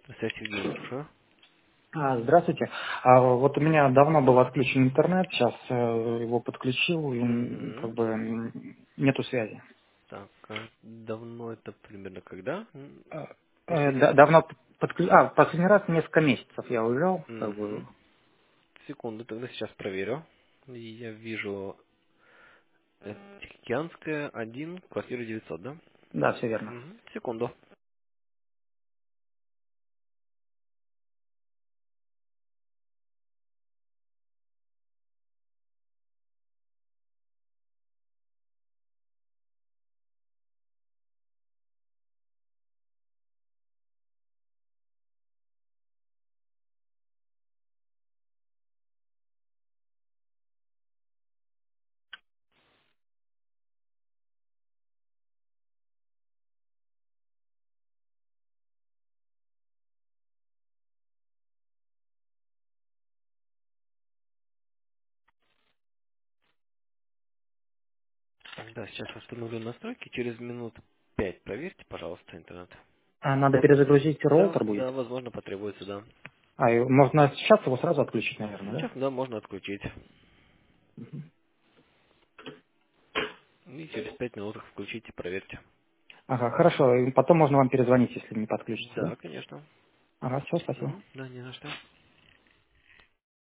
Здравствуйте, Сергей, слушаю. Здравствуйте. Вот у меня давно был отключен интернет, сейчас его подключил, и Угу. как бы нету связи. Так, а давно это примерно когда? Э, Последний раз? Давно последний раз несколько месяцев я уезжал, как Угу. бы, Секунду, тогда сейчас проверю. Я вижу Тихоокеанская, 1, квартира 900, да? да, все верно. Угу. Секунду. Да, сейчас восстановлю настройки. Через минут 5 проверьте, пожалуйста, интернет. Надо перезагрузить Да, роутер будет. да, возможно, потребуется, да. И можно сейчас его сразу отключить, наверное, Сейчас, да? да, можно отключить. И через 5 минут включите, проверьте. Ага, хорошо. И потом можно вам перезвонить, если не подключится, да? Да, конечно. Ага, все, спасибо. Угу. Да, не за что.